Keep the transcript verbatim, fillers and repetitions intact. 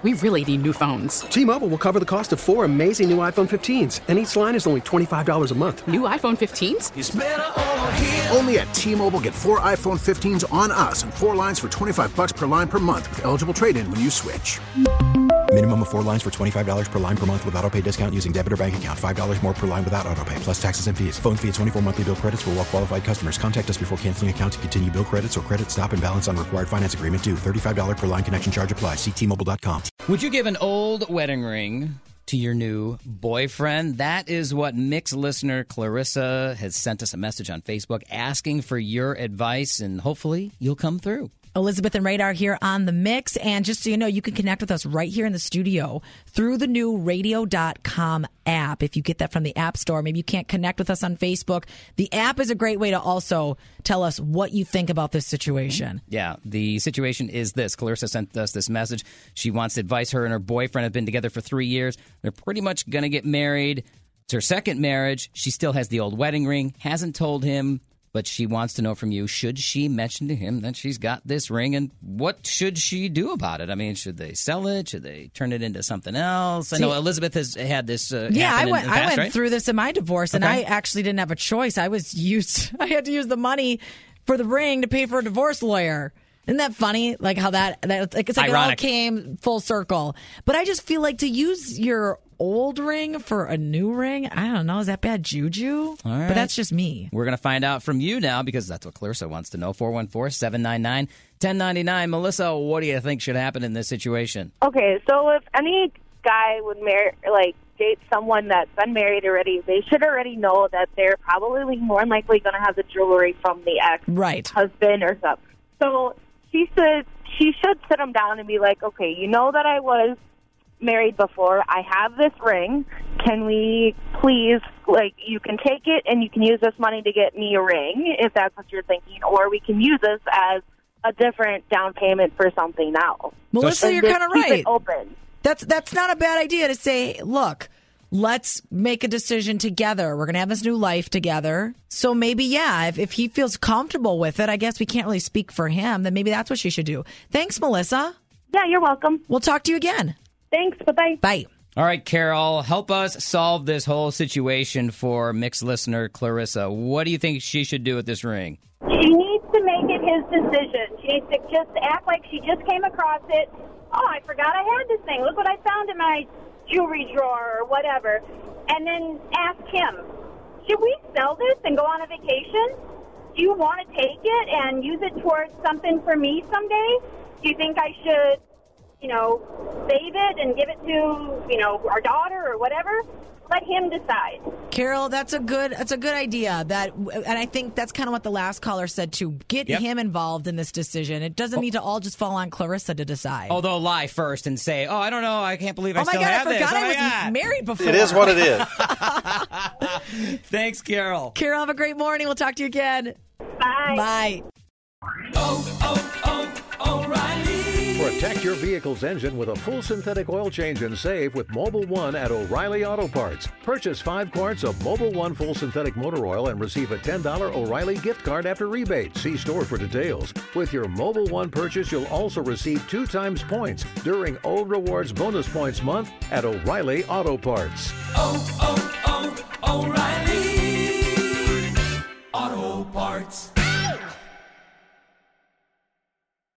we really need new phones. T-Mobile will cover the cost of four amazing new iPhone fifteens, and each line is only twenty-five dollars a month. New iPhone fifteens? It's better over here. Only at T-Mobile, get four iPhone fifteens on us and four lines for twenty-five dollars per line per month with eligible trade-in when you switch. Minimum of four lines for twenty-five dollars per line per month with autopay discount using debit or bank account. five dollars more per line without autopay, plus taxes and fees. Phone fee at twenty-four monthly bill credits for well-qualified customers. Contact us before canceling account to continue bill credits or credit stop and balance on required finance agreement due. thirty-five dollars per line connection charge applies. See T Mobile dot com. Would you give an old wedding ring to your new boyfriend? That is what Mix listener Clarissa has sent us a message on Facebook asking for your advice, and hopefully you'll come through. Elizabeth and Radar here on The Mix. And just so you know, you can connect with us right here in the studio through the new radio dot com app. If you get that from the App Store, maybe you can't connect with us on Facebook. The app is a great way to also tell us what you think about this situation. Yeah, the situation is this. Clarissa sent us this message. She wants advice. Her and her boyfriend have been together for three years. They're pretty much going to get married. It's her second marriage. She still has the old wedding ring, hasn't told him. But she wants to know from you, should she mention to him that she's got this ring, and what should she do about it? I mean, should they sell it? Should they turn it into something else? See, I know Elizabeth has had this uh, Yeah, I in, went, in the past, I went right? through this in my divorce, and Okay. I actually didn't have a choice. I was used, I had to use the money for the ring to pay for a divorce lawyer. Isn't that funny? Like how that, that like, it's like Ironic. it all came full circle. But I just feel like to use your old ring for a new ring, I don't know. Is that bad juju? All right. But that's just me. We're going to find out from you now because that's what Clarissa wants to know. four one four, seven nine nine, one zero nine nine. Melissa, what do you think should happen in this situation? Okay, so if any guy would marry, like, date someone that's been married already, they should already know that they're probably more than likely going to have the jewelry from the ex-husband or something. So she should, she should sit him down and be like, okay, you know that I was married before. I have this ring. Can we please, like, you can take it and you can use this money to get me a ring if that's what you're thinking, or we can use this as a different down payment for something else. Melissa, And you're just kind of keep right. it open. That's that's not a bad idea to say, look, let's make a decision together. We're going to have this new life together. So maybe, yeah, if, if he feels comfortable with it, I guess we can't really speak for him, then maybe that's what she should do. Thanks, Melissa. Yeah, you're welcome. We'll talk to you again. Thanks. Bye-bye. Bye. All right, Carol, help us solve this whole situation for Mixed listener Clarissa. What do you think she should do with this ring? She needs to make it his decision. She needs to just act like she just came across it. Oh, I forgot I had this thing. Look what I found in my jewelry drawer or whatever. And then ask him, should we sell this and go on a vacation? Do you want to take it and use it towards something for me someday? Do you think I should, you know, save it and give it to, you know, our daughter or whatever? Let him decide. Carol, that's a good that's a good idea. That, and I think that's kind of what the last caller said too. Get Yep. him involved in this decision. It doesn't need to all just fall on Clarissa to decide. Although lie first and say, oh, I don't know, I can't believe I oh my still God, have I this. forgot Oh I my was God. married before. It is what it is. Thanks, Carol. Carol, have a great morning. We'll talk to you again. Bye. Bye. Oh, oh, oh, O'Reilly. Protect your vehicle's engine with a full synthetic oil change and save with Mobile One at O'Reilly Auto Parts. Purchase five quarts of Mobile One full synthetic motor oil and receive a ten dollars O'Reilly gift card after rebate. See store for details. With your Mobile One purchase, you'll also receive two times points during O Rewards Bonus Points Month at O'Reilly Auto Parts. Oh, oh, oh, O'Reilly.